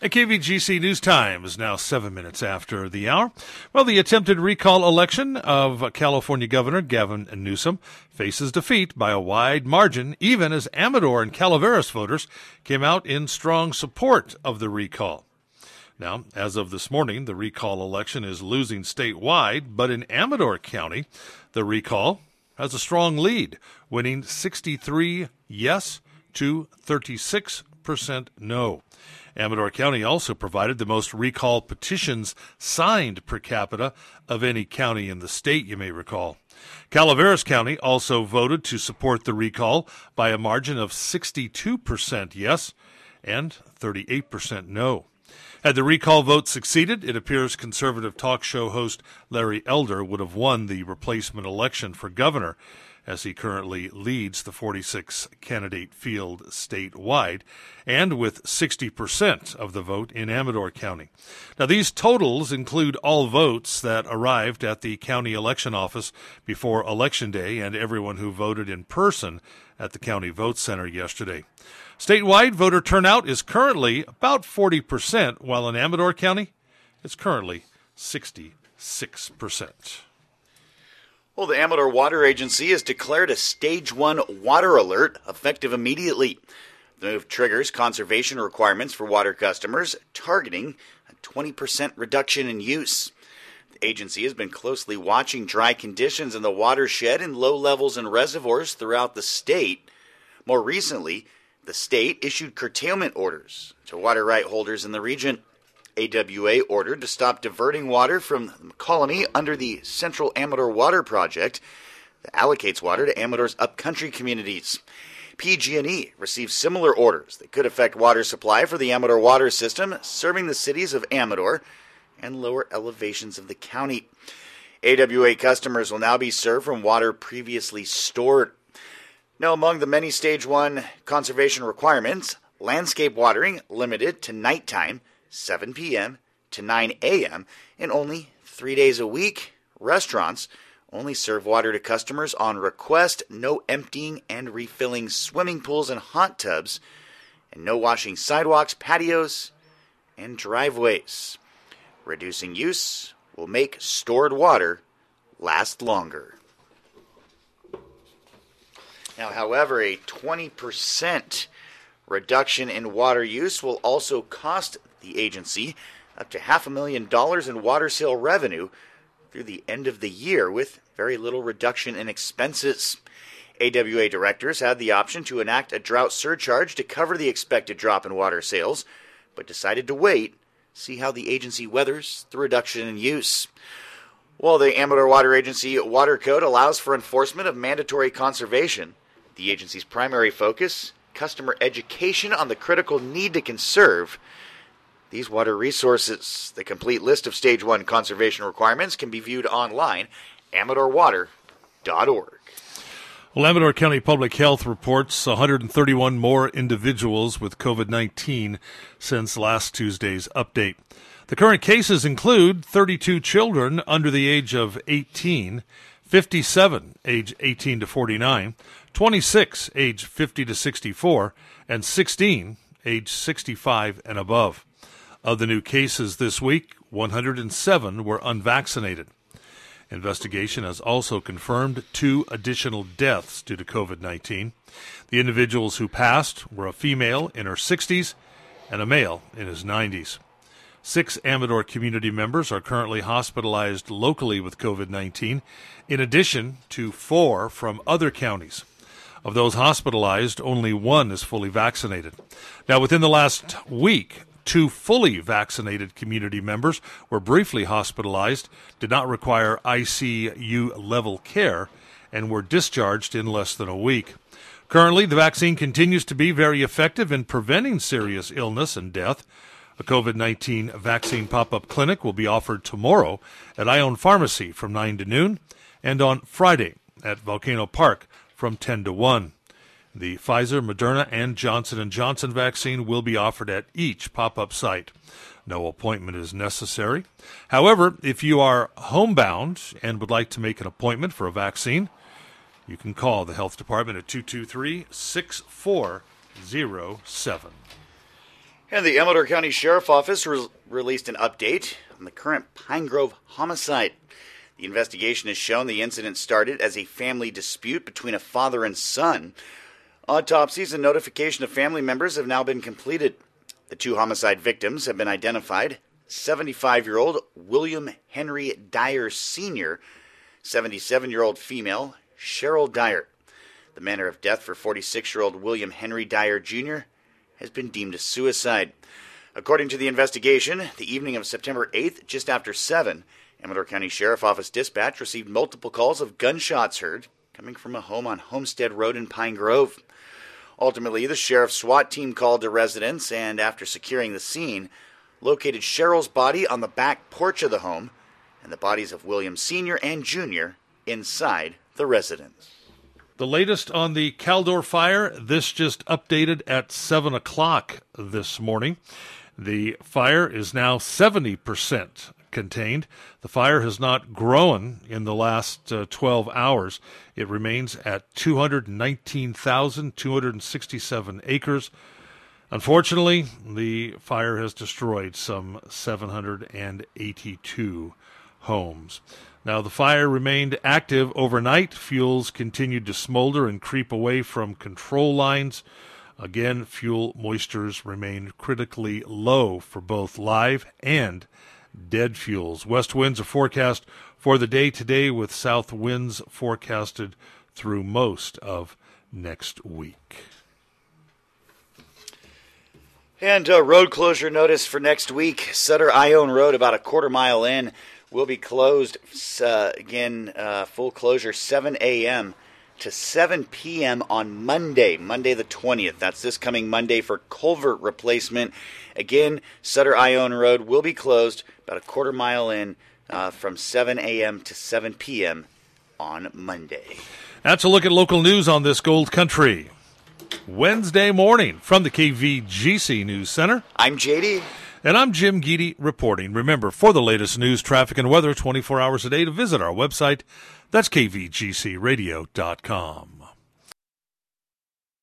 A KVGC News Time is now 7 minutes after the hour. Well, the attempted recall election of California Governor Gavin Newsom faces defeat by a wide margin, even as Amador and Calaveras voters came out in strong support of the recall. Now, as of this morning, the recall election is losing statewide, but in Amador County, the recall has a strong lead, winning 63 yes to 36% no. Amador County also provided the most recall petitions signed per capita of any county in the state, you may recall. Calaveras County also voted to support the recall by a margin of 62% yes and 38% no. Had the recall vote succeeded, it appears conservative talk show host Larry Elder would have won the replacement election for governor, as he currently leads the 46-candidate field statewide, and with 60% of the vote in Amador County. Now, these totals include all votes that arrived at the county election office before Election Day and everyone who voted in person at the county vote center yesterday. Statewide voter turnout is currently about 40%, while in Amador County, it's currently 66%. Well, the Amador Water Agency has declared a Stage 1 water alert effective immediately. The move triggers conservation requirements for water customers, targeting a 20% reduction in use. The agency has been closely watching dry conditions in the watershed and low levels in reservoirs throughout the state. More recently, the state issued curtailment orders to water right holders in the region. AWA ordered to stop diverting water from the colony under the Central Amador Water Project that allocates water to Amador's upcountry communities. PG&E received similar orders that could affect water supply for the Amador water system, serving the cities of Amador and lower elevations of the county. AWA customers will now be served from water previously stored. Now, among the many Stage 1 conservation requirements, landscape watering limited to nighttime, 7 p.m. to 9 a.m., and only 3 days a week. Restaurants only serve water to customers on request, no emptying and refilling swimming pools and hot tubs, and no washing sidewalks, patios, and driveways. Reducing use will make stored water last longer. Now, however, a 20% reduction in water use will also cost the agency up to $500,000 in water sale revenue through the end of the year, with very little reduction in expenses. AWA directors had the option to enact a drought surcharge to cover the expected drop in water sales, but decided to wait, see how the agency weathers the reduction in use. While the Amador Water Agency Water Code allows for enforcement of mandatory conservation, the agency's primary focus, customer education on the critical need to conserve these water resources. The complete list of Stage 1 conservation requirements can be viewed online, amadorwater.org. Well, Amador County Public Health reports 131 more individuals with COVID-19 since last Tuesday's update. The current cases include 32 children under the age of 18, 57 age 18 to 49, 26 age 50 to 64, and 16 age 65 and above. Of the new cases this week, 107 were unvaccinated. Investigation has also confirmed 2 additional deaths due to COVID-19. The individuals who passed were a female in her 60s and a male in his 90s. 6 Amador community members are currently hospitalized locally with COVID-19, in addition to 4 from other counties. Of those hospitalized, only 1 is fully vaccinated. Now, within the last week, 2 fully vaccinated community members were briefly hospitalized, did not require ICU-level care, and were discharged in less than a week. Currently, the vaccine continues to be very effective in preventing serious illness and death. A COVID-19 vaccine pop-up clinic will be offered tomorrow at Ione Pharmacy from 9 to noon, and on Friday at Volcano Park from 10 to 1. The Pfizer, Moderna, and Johnson & Johnson vaccine will be offered at each pop-up site. No appointment is necessary. However, if you are homebound and would like to make an appointment for a vaccine, you can call the health department at 223-6407. And the Amador County Sheriff Office released an update on the current Pine Grove homicide. The investigation has shown the incident started as a family dispute between a father and son. Autopsies and notification of family members have now been completed. The two homicide victims have been identified: 75-year-old William Henry Dyer Sr., 77-year-old female Cheryl Dyer. The manner of death for 46-year-old William Henry Dyer Jr. has been deemed a suicide. According to the investigation, the evening of September 8th, just after 7, Amador County Sheriff Office dispatch received multiple calls of gunshots heard coming from a home on Homestead Road in Pine Grove. Ultimately, the sheriff's SWAT team called to residents and, after securing the scene, located Cheryl's body on the back porch of the home and the bodies of William Sr. and Jr. inside the residence. The latest on the Caldor fire, this just updated at 7 o'clock this morning. The fire is now 70% contained. The fire has not grown in the last 12 hours. It remains at 219,267 acres. Unfortunately, the fire has destroyed some 782 homes. Now, the fire remained active overnight. Fuels continued to smolder and creep away from control lines. Again, fuel moistures remain critically low for both live and dead fuels. West winds are forecast for the day today, with south winds forecasted through most of next week. And a road closure notice for next week. Sutter-Ione Road, about a quarter mile in, will be closed. Full closure 7 a.m. to 7 p.m. on Monday the 20th. That's this coming Monday for culvert replacement. Again, Sutter-Ione Road will be closed about a quarter mile in from 7 a.m. to 7 p.m. on Monday. That's a look at local news on this Gold Country Wednesday morning from the KVGC News Center. I'm JD. And I'm Jim Geedy reporting. Remember, for the latest news, traffic, and weather 24 hours a day, to visit our website. That's kvgcradio.com.